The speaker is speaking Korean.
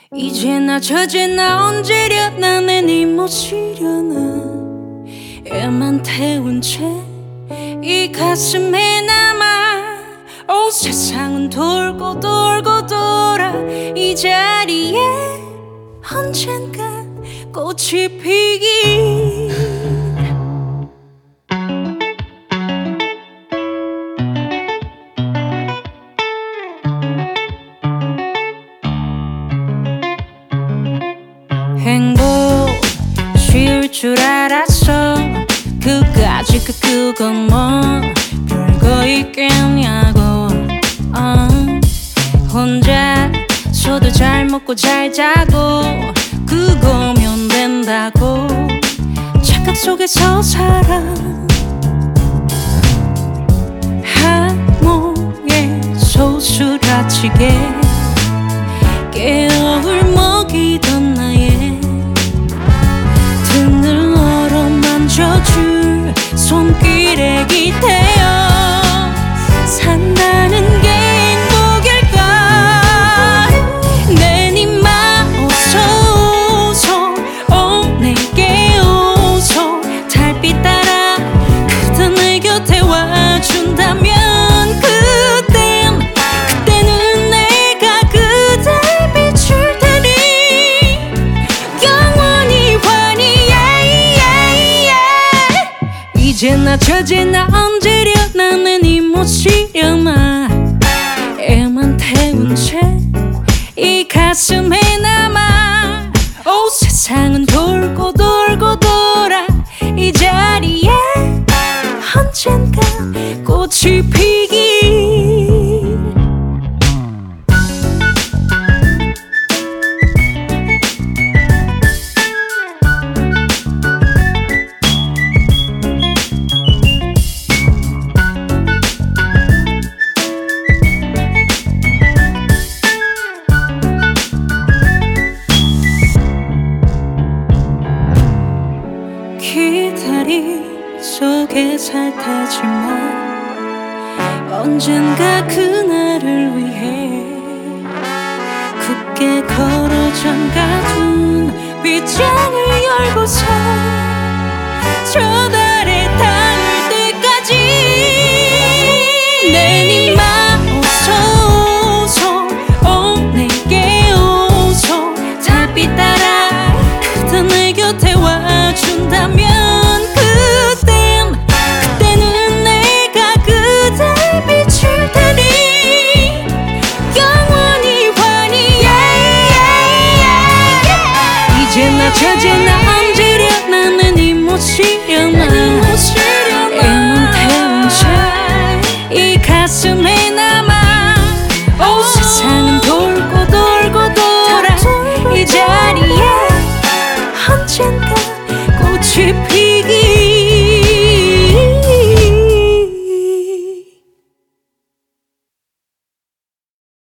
이제나 저제나 언제려나 내 네 모시려나 애만 태운 채 이 가슴에 남아. 온 세상은 돌고 돌고 돌아 이 자리에 언젠가 꽃이 피기. 행복 쉬울 줄 알았어. 그까지 그건 뭐 별거 있겠냐고. 혼자서도 잘 먹고 잘 자고 그거면 된다고. 착각 속에서 살아. 하모에 소스라치게 깨어울 먹이던 나의 등을 너로 만져줄 손길에 기대어 산다는 게 행복일까. 내 네 마오소서 내게 오소. 달빛 따라 그대 내 곁에 와준다면 그때는 내가 그댈 비출 테니 영원히 환히. 이제나 저제나 언제려나 내 네 모시려나 애만 태운 채 이 가슴에 남아. 온 세상은 돌고 돌고 돌아 이 자리에 언젠가 꽃이 피기. 기다림 속에 살 테지만 언젠가 그날을 위해 굳게 걸어 잠가둔 빗장을 열고서 저 달에 닿을 때까지